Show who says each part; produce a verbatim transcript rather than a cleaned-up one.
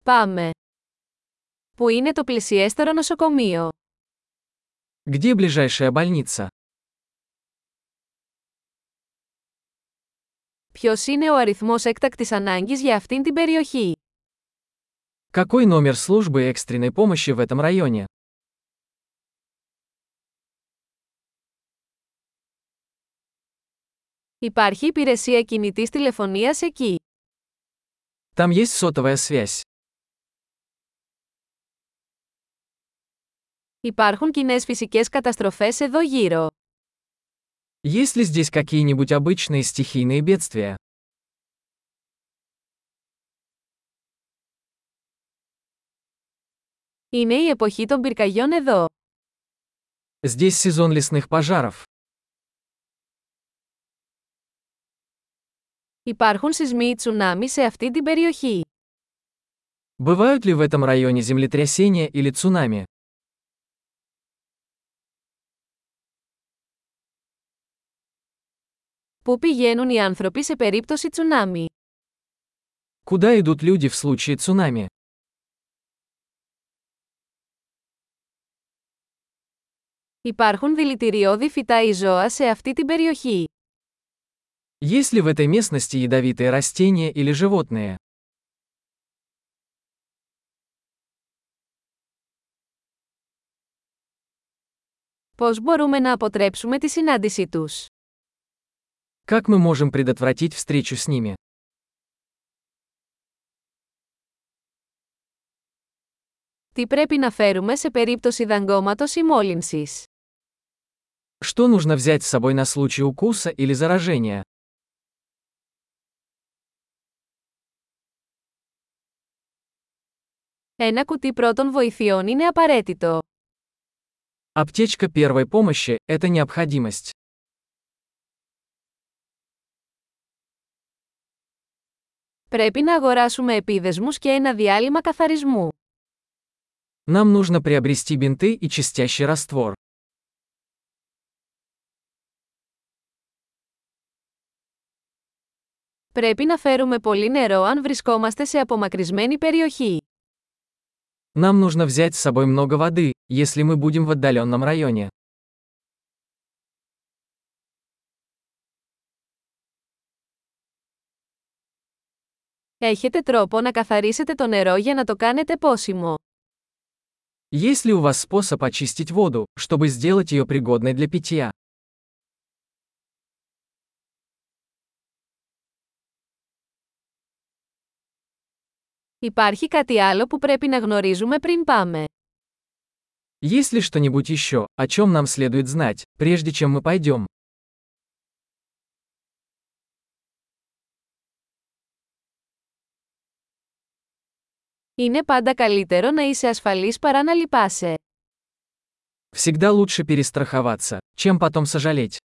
Speaker 1: Πάμε. Πού είναι το πλησιέστερο νοσοκομείο?
Speaker 2: Где ближайшая больница?
Speaker 1: Ποιος είναι ο αριθμός έκτακτης ανάγκης για αυτήν την περιοχή?
Speaker 2: Какой номер службы экстренной помощи в этом районе?
Speaker 1: Υπάρχει υπηρεσία κινητής τηλεφωνίας εκεί?
Speaker 2: Там есть сотовая связь.
Speaker 1: Υπάρχουν κοινές φυσικές καταστροφές εδώ γύρω?
Speaker 2: Есть ли здесь какие-нибудь обычные стихийные бедствия?
Speaker 1: Είναι η εποχή των πυρκαγιών εδώ.
Speaker 2: Здесь сезон лесных пожаров.
Speaker 1: Υπάρχουν σεισμοί ή τσουνάμι σε αυτή την περιοχή?
Speaker 2: Бывают ли в этом районе землетрясения или цунами?
Speaker 1: Πού πηγαίνουν οι άνθρωποι σε περίπτωση τσουνάμι?
Speaker 2: Куда идут люди в случае цунами?
Speaker 1: Υπάρχουν δηλητηριώδη φυτά ή ζώα σε αυτή την περιοχή?
Speaker 2: Есть ли в этой местности ядовитые растения или животные?
Speaker 1: Πώς μπορούμε να αποτρέψουμε τη συνάντησή τους?
Speaker 2: Как мы можем предотвратить встречу с ними?
Speaker 1: Τι πρέπει να φέρουμε σε περίπτωση δαγκώματος ή μόλυνσης?
Speaker 2: Что нужно взять с собой на случай укуса или заражения?
Speaker 1: Ένα κουτί πρώτων βοηθειών είναι απαραίτητο.
Speaker 2: Аптечка первой помощи – это необходимость.
Speaker 1: Πρέπει να αγοράσουμε επίδεσμους και ένα διάλειμμα καθαρισμού.
Speaker 2: Нам нужно приобрести бинты и чистящий раствор.
Speaker 1: Πρέπει να φέρουμε πολύ νερό αν βρισκόμαστε σε απομακρυσμένη περιοχή.
Speaker 2: Нам нужно взять с собой много воды, если мы будем в отдаленном районе.
Speaker 1: Έχετε τρόπο να καθαρίσετε το νερό για να το κάνετε πόσιμο?
Speaker 2: Есть ли у вас способ очистить воду, чтобы сделать ее пригодной для питья?
Speaker 1: Υπάρχει κάτι άλλο που πρέπει να γνωρίζουμε πριν πάμε?
Speaker 2: Есть ли что-нибудь еще, о чем нам следует знать, прежде чем мы пойдем?
Speaker 1: Είναι πάντα καλύτερο να είσαι ασφαλής παρά να λυπάσαι.
Speaker 2: Всегда лучше перестраховаться, чем потом сожалеть.